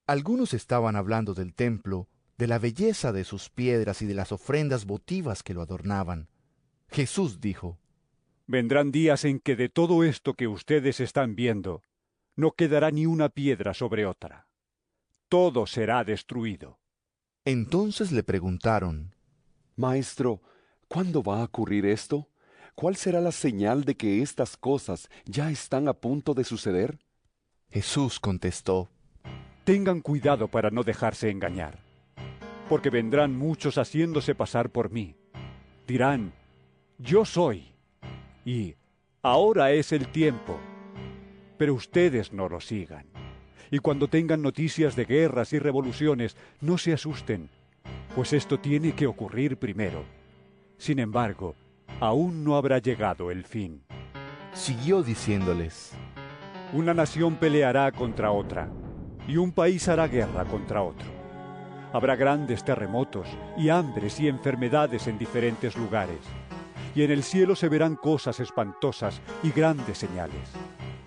Algunos estaban hablando del templo, de la belleza de sus piedras y de las ofrendas votivas que lo adornaban. Jesús dijo: Vendrán días en que de todo esto que ustedes están viendo, no quedará ni una piedra sobre otra. Todo será destruido. Entonces le preguntaron: Maestro, ¿cuándo va a ocurrir esto? ¿Cuál será la señal de que estas cosas ya están a punto de suceder? Jesús contestó: Tengan cuidado para no dejarse engañar, porque vendrán muchos haciéndose pasar por mí. Dirán: Yo soy, y ahora es el tiempo. Pero ustedes no lo sigan. Y cuando tengan noticias de guerras y revoluciones, no se asusten, pues esto tiene que ocurrir primero. Sin embargo, aún no habrá llegado el fin. Siguió diciéndoles: Una nación peleará contra otra, y un país hará guerra contra otro. Habrá grandes terremotos y hambres y enfermedades en diferentes lugares. Y en el cielo se verán cosas espantosas y grandes señales.